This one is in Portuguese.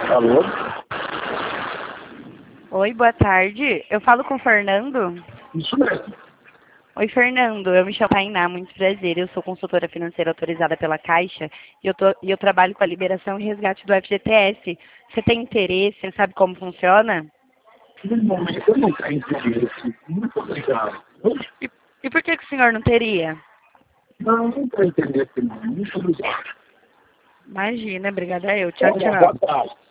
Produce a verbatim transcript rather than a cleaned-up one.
Alô? Oi, boa tarde. Eu falo com o Fernando? Isso mesmo. Oi, Fernando. Eu me chamo Tainá, muito prazer. Eu sou consultora financeira autorizada pela Caixa e eu, tô, e eu trabalho com a liberação e resgate do F G T S. Você tem interesse? Você sabe como funciona? No momento eu não tenho interesse. Muito obrigado. E, e por que, que o senhor não teria? Não, não tenho interesse não. Muito obrigado. Imagina, obrigada eu. Tchau, Boa tchau. tarde.